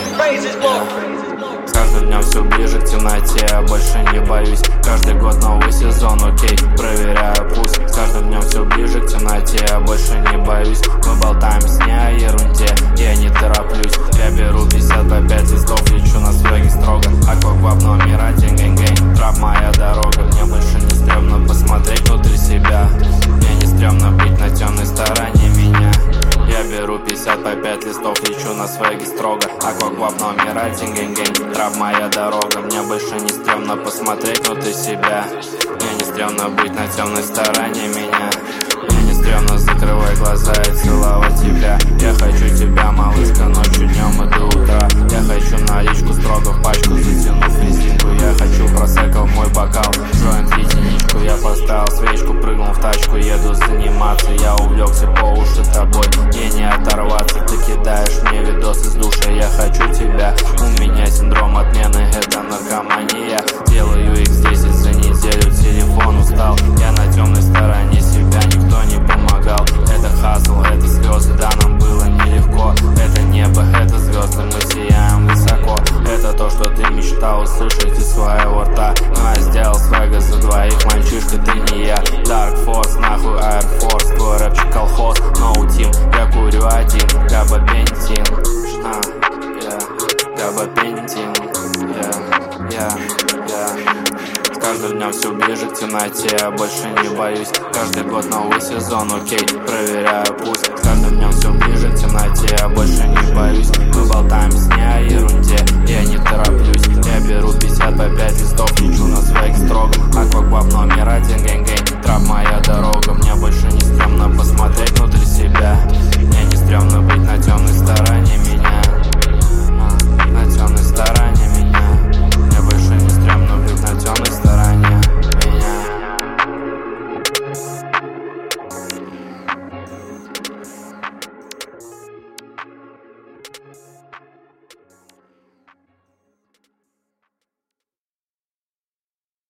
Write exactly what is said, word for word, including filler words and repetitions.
С каждым днем все ближе к темноте, я больше не боюсь. Каждый год новый сезон, окей, проверяю пусть. С каждым днем все ближе к темноте, я больше не боюсь. Мы болтаем с ней о ерунде, я не тороплюсь. Я беру пятьдесят по пять листов, лечу на свеге строго. Акваквап номер один, гэнг-гэнг, трап моя дорога. Мне больше не стрёмно посмотреть внутри себя. Мне не стрёмно быть на темной стороне меня. Я беру пятьдесят по пять листов, лечу на свеге строго. Акваквап номер один, гэнг-гэнг, трап моя дорога. Мне больше не стрёмно посмотреть внутрь себя. Мне не стрёмно быть на темной стороне меня. Мне не стрёмно, закрывай глаза и целовать тебя. Я хочу тебя, малышка, ночью, днем и до утра. Я хочу наличку строго в пачку, затянув резинку. Я хочу просекал мой бокал, джойнт единичку. Я поставил свечку, прыгнул в тачку, еду заниматься. Я увлекся по уши тобой, мне не оторваться. Ты кидаешь мне видосы с души, я хочу тебя. У меня синдром отмены, это наркомания. Делаю икс десять за неделю, телефон устал. Я на темной стороне себя, никто не помогал. Это хасл, это слезы, да, нам было нелегко. Это небо, это звезды, мы сияем высоко. Это то, что ты мечтал услышать из своего рта. Но я сделал свега за двоих, мальчишка, ты не я. Dark Force, нахуй Air Force, твой рэпчик колхоз. No team, я курю один, габапентин. А, я, габапентин, я, я, я. С каждым днем все ближе к темноте, я больше не боюсь. Каждый год новый сезон, окей, проверяю пусть. С каждым днем все ближе к темноте, я больше не боюсь. Мы болтаем с ней о ерунде, я не тороплюсь. Я беру пятьдесят по пять листов, лечу на свеге строго. Акваквап номер один,